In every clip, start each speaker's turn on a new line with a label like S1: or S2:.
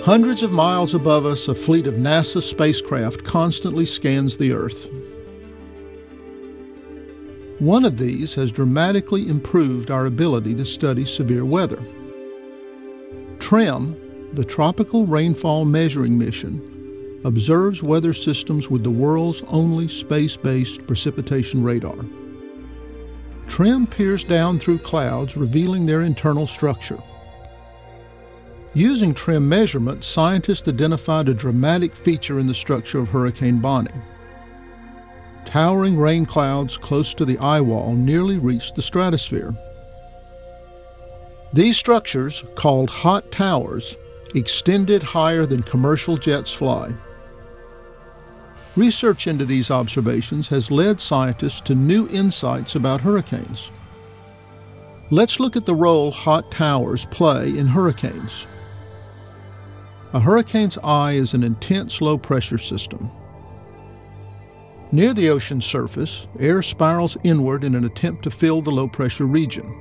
S1: Hundreds of miles above us, a fleet of NASA spacecraft constantly scans the Earth. One of these has dramatically improved our ability to study severe weather. TRMM, the Tropical Rainfall Measuring Mission, observes weather systems with the world's only space-based precipitation radar. TRMM peers down through clouds, revealing their internal structure. Using TRMM measurements, scientists identified a dramatic feature in the structure of Hurricane Bonnie. Towering rain clouds close to the eye wall nearly reached the stratosphere. These structures, called hot towers, extended higher than commercial jets fly. Research into these observations has led scientists to new insights about hurricanes. Let's look at the role hot towers play in hurricanes. A hurricane's eye is an intense low-pressure system. Near the ocean's surface, air spirals inward in an attempt to fill the low-pressure region.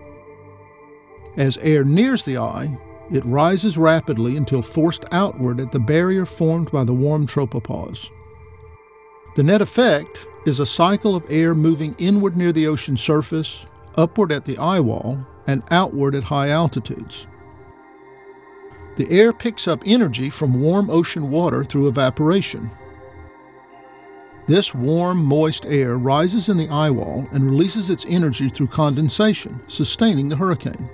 S1: As air nears the eye, it rises rapidly until forced outward at the barrier formed by the warm tropopause. The net effect is a cycle of air moving inward near the ocean surface, upward at the eye wall, and outward at high altitudes. The air picks up energy from warm ocean water through evaporation. This warm, moist air rises in the eye wall and releases its energy through condensation, sustaining the hurricane.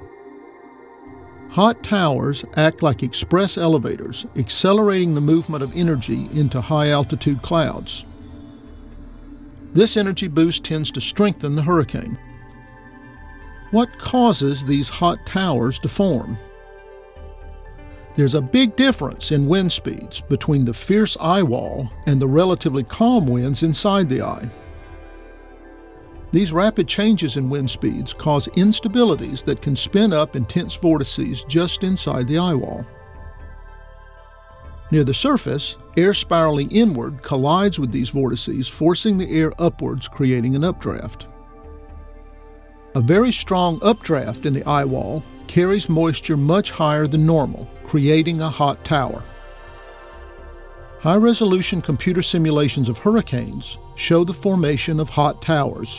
S1: Hot towers act like express elevators, accelerating the movement of energy into high-altitude clouds. This energy boost tends to strengthen the hurricane. What causes these hot towers to form? There's a big difference in wind speeds between the fierce eye wall and the relatively calm winds inside the eye. These rapid changes in wind speeds cause instabilities that can spin up intense vortices just inside the eye wall. Near the surface, air spiraling inward collides with these vortices, forcing the air upwards, creating an updraft. A very strong updraft in the eye wall carries moisture much higher than normal, creating a hot tower. High-resolution computer simulations of hurricanes show the formation of hot towers.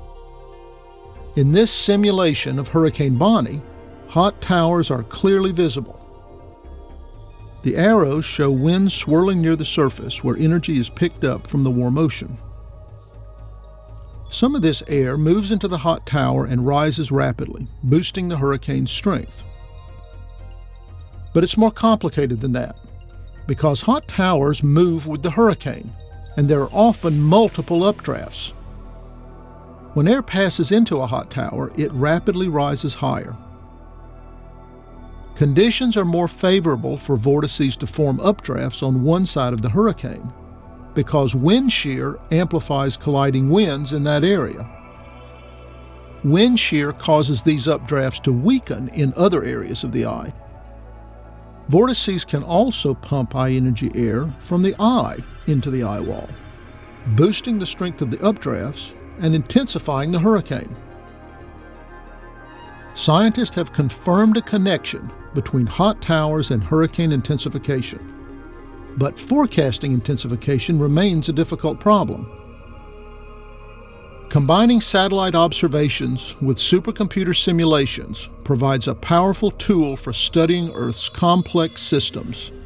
S1: In this simulation of Hurricane Bonnie, hot towers are clearly visible. The arrows show winds swirling near the surface where energy is picked up from the warm ocean. Some of this air moves into the hot tower and rises rapidly, boosting the hurricane's strength. But it's more complicated than that, because hot towers move with the hurricane, and there are often multiple updrafts. When air passes into a hot tower, it rapidly rises higher. Conditions are more favorable for vortices to form updrafts on one side of the hurricane, because wind shear amplifies colliding winds in that area. Wind shear causes these updrafts to weaken in other areas of the eye. Vortices can also pump high-energy air from the eye into the eye wall, boosting the strength of the updrafts and intensifying the hurricane. Scientists have confirmed a connection between hot towers and hurricane intensification. But forecasting intensification remains a difficult problem. Combining satellite observations with supercomputer simulations provides a powerful tool for studying Earth's complex systems.